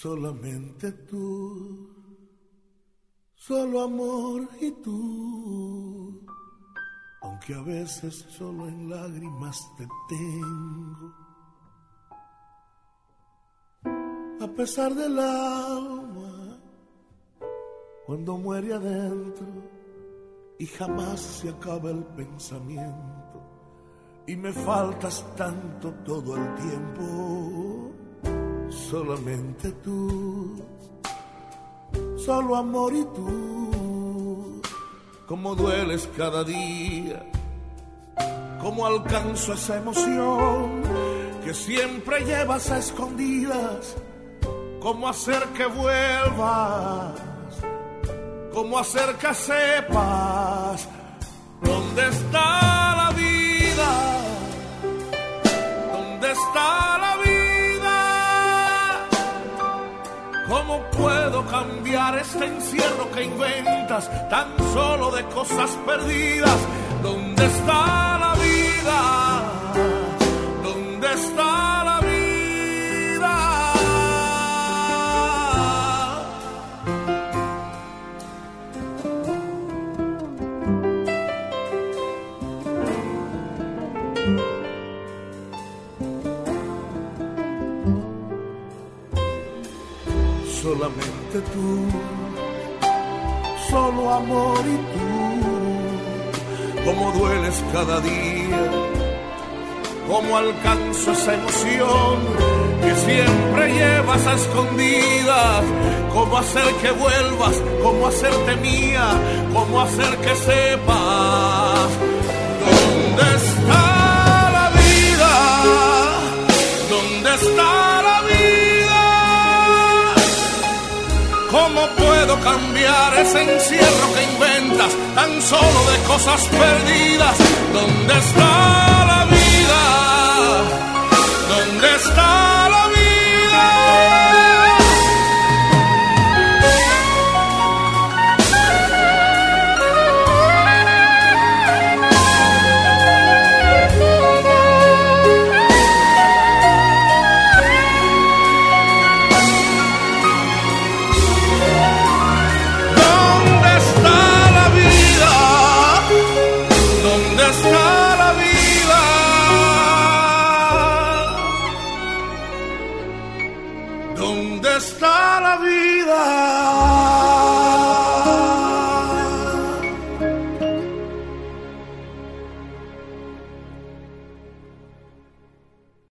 Solamente tú, solo amor y tú, aunque a veces solo en lágrimas te tengo. A pesar del alma, cuando muere adentro y jamás se acaba el pensamiento, y me faltas tanto todo el tiempo. Solamente tú, solo amor y tú, cómo dueles cada día, cómo alcanzo esa emoción que siempre llevas a escondidas, cómo hacer que vuelvas, cómo hacer que sepas dónde está la vida, dónde está la vida. ¿Cómo puedo cambiar este encierro que inventas tan solo de cosas perdidas? ¿Dónde está la vida? ¿Dónde está la vida? Solamente tú, solo amor y tú, cómo dueles cada día, cómo alcanzo esa emoción que siempre llevas a escondidas, cómo hacer que vuelvas, cómo hacerte mía, cómo hacer que sepas dónde está la vida, dónde está la vida. ¿Cómo puedo cambiar ese encierro que inventas tan solo de cosas perdidas? ¿Dónde está la vida? ¿Dónde está la vida? ¿Dónde está la vida?